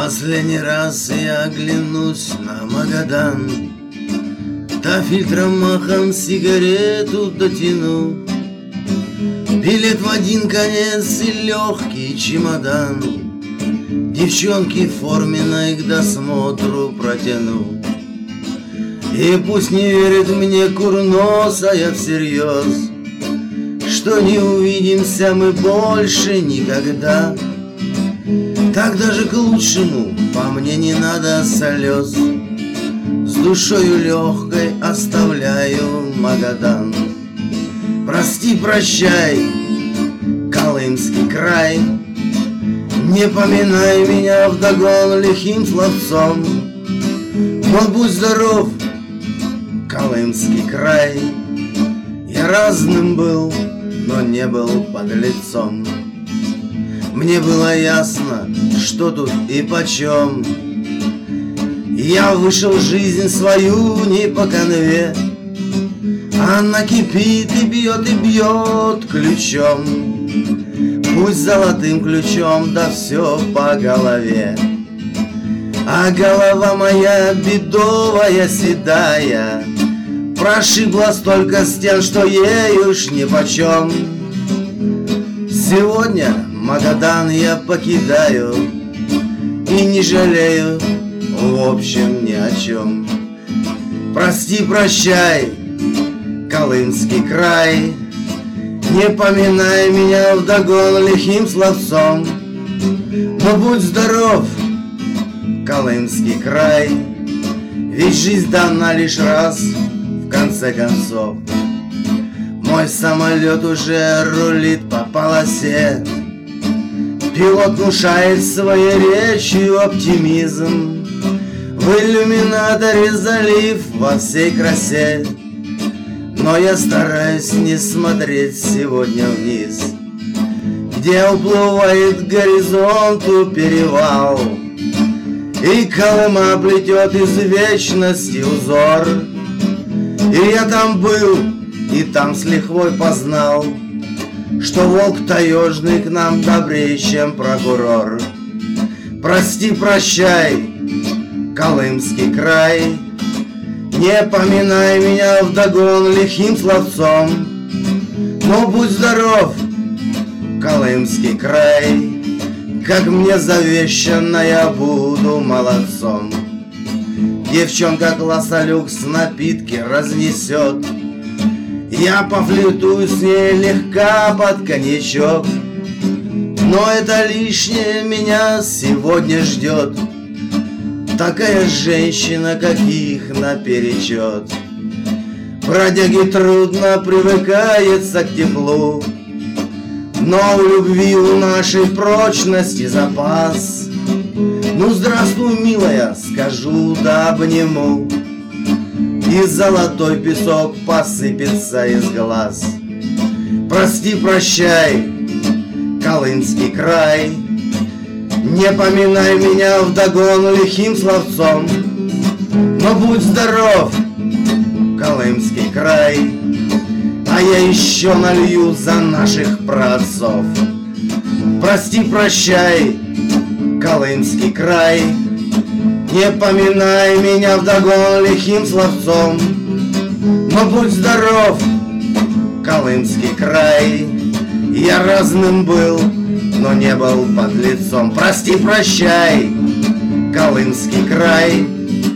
Последний раз я оглянусь на Магадан, да фильтром махом сигарету дотяну. Билет в один конец и легкий чемодан, девчонки форменной к досмотру протяну. И пусть не верит мне курносая всерьез, что не увидимся мы больше никогда. Так даже к лучшему, по мне не надо слез. С душою легкой оставляю Магадан. Прости, прощай, Колымский край, не поминай меня вдогон лихим словцом. Но будь здоров, Колымский край, я разным был, но не был подлецом. Мне было ясно, что тут и почем. Я вышел жизнь свою не по конве, она кипит и бьет ключом. Пусть золотым ключом, да все по голове. А голова моя бедовая, седая, прошибла столько стен, что ей уж нипочем. Сегодня Магадан я покидаю и не жалею, в общем, ни о чем. Прости, прощай, Колымский край, не поминай меня вдогон лихим словцом. Но будь здоров, Колымский край, ведь жизнь дана лишь раз, в конце концов. Мой самолет уже рулит по полосе, пилот внушает своей речью оптимизм. В иллюминаторе залив во всей красе, но я стараюсь не смотреть сегодня вниз, где уплывает к горизонту перевал, и Колыма плетет из вечности узор. И я там был, и там с лихвой познал, что волк таежный к нам добрее, чем прокурор. Прости, прощай, Колымский край, не поминай меня вдогон лихим словцом. Но будь здоров, Колымский край, как мне завещано, я буду молодцом. Девчонка класса люкс напитки разнесет, я пофлиртую с ней легка под коньячок. Но это лишнее меня сегодня ждет, такая женщина, каких наперечет. Бродяге трудно привыкается к теплу, но у любви у нашей прочности запас. Ну здравствуй, милая, скажу да обниму, и золотой песок посыпется из глаз. Прости, прощай, Колымский край, не поминай меня вдогон лихим словцом. Но будь здоров, Колымский край, а я еще налью за наших праотцов. Прости, прощай, Колымский край, не поминай меня вдогон лихим словцом. Но будь здоров, Колымский край, я разным был, но не был подлецом. Прости, прощай, Колымский край,